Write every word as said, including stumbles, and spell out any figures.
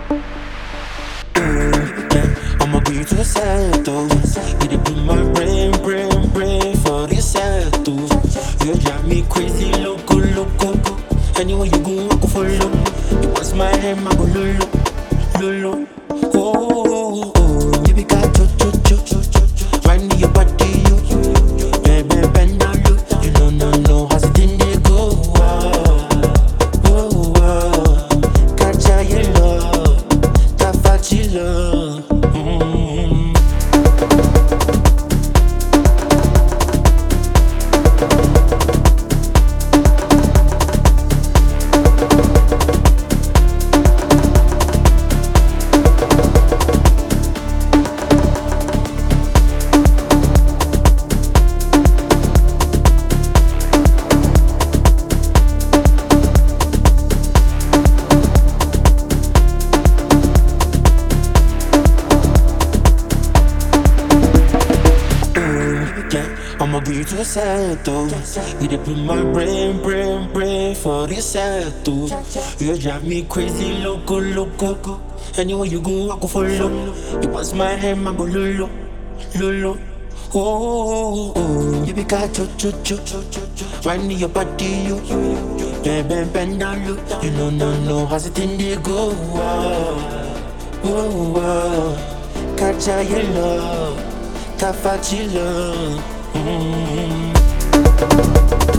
Yeah, I'ma give you a sad though. You did put my brain, brain, brain for this sad too. You drive me crazy, loco, loco. Anywhere you go, I go follow. You pass my hand, I go lolo, lolo. Oh, oh, oh, you be got cho cho cho cho cho. Right in your body, you, you, you. Bend, bend, bend down low. You know, no, no, how's it in there go? Oh, oh, oh. Catch your love, that fat you love. Mm-hmm. Yeah, I'ma give you to a sad though. You did put my brain, brain, brain for this sad too. You drive me crazy, loco, loco. Anywhere you go, I go follow. You pass my hand, I go lolo, lolo. Oh, oh, oh, you be got cho cho cho cho cho. Right in your body, you, you, you. Bend, bend, bend down low. You know, no, no, how's it in there go? Oh, oh, oh. Catch your love. Tá fácil. Mm-hmm.